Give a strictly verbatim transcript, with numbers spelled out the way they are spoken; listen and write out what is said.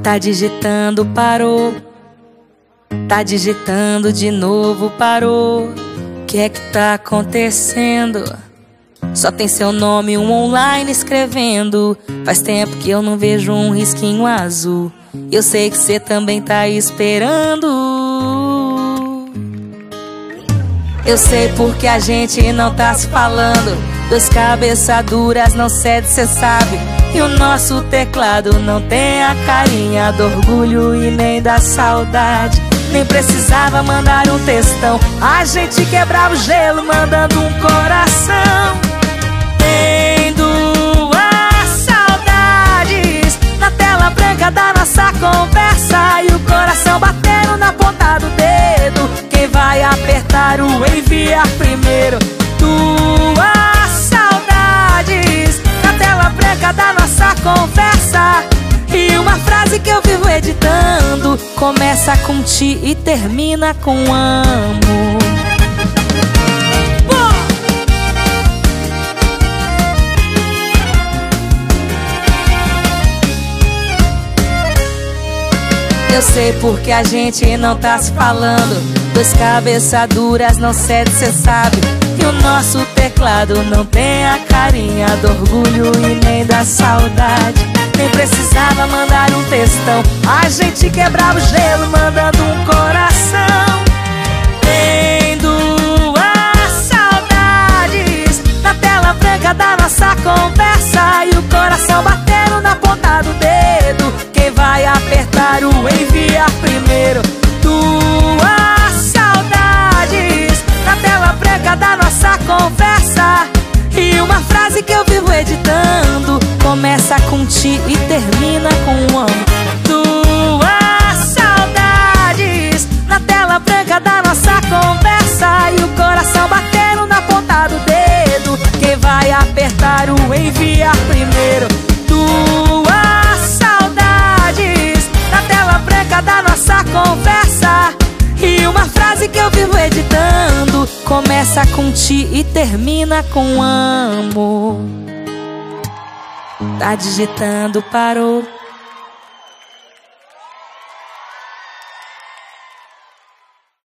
Tá digitando, parou. Tá digitando de novo, parou. Que é que tá acontecendo? Só tem seu nome, um online escrevendo. Faz tempo que eu não vejo um risquinho azul. Eu sei que cê também tá esperando. Eu sei porque a gente não tá se falando. Dois cabeça duras não cede, cê sabe. E o nosso teclado não tem a carinha do orgulho e nem da saudade. Nem precisava mandar um textão, a gente quebrava o gelo mandando um coração. Tem duas saudades na tela branca da nossa conversa, e o coração batendo na ponta do dedo. Quem vai apertar o enviar primeiro? Duas saudades na tela branca da nossa conversa, e uma frase que eu vivo editando começa com ti e termina com amo. Eu sei porque a gente não tá se falando. Dois cabeça duras não cede, cê sabe. E o nosso teclado não tem a carinha do orgulho e nem da saudade. Nem precisava mandar um textão, a gente quebrava o gelo mandando um coração. Tem duas saudades na tela branca da nossa conversa, e o coração batendo na ponta do dedo. Quem vai apertar o enviar primeiro? Duas saudades na tela branca da nossa conversa, e uma frase que eu vivo editando começa com ti e termina com amo. Duas saudades na tela branca da nossa conversa, e o coração batendo na ponta do dedo. Quem vai apertar o enviar primeiro? Duas saudades na tela branca da nossa conversa, e uma frase que eu vivo editando começa com ti e termina com amo. Tá digitando, parou.